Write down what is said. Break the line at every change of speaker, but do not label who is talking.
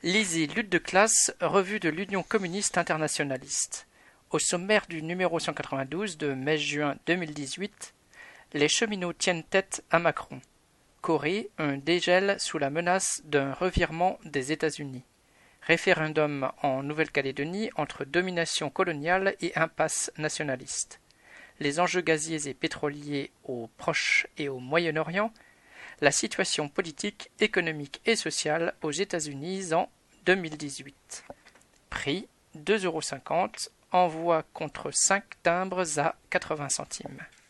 Lizzie, lutte de classe, revue de l'Union communiste internationaliste. Au sommaire du numéro 192 de mai-juin 2018, les cheminots tiennent tête à Macron. Corée, un dégel sous la menace d'un revirement des États-Unis. Référendum en Nouvelle-Calédonie entre domination coloniale et impasse nationaliste. Les enjeux gaziers et pétroliers au Proche et au Moyen-Orient. La situation politique, économique et sociale aux États-Unis en 2018. Prix 2,50 €, envoi contre 5 timbres à 80 centimes.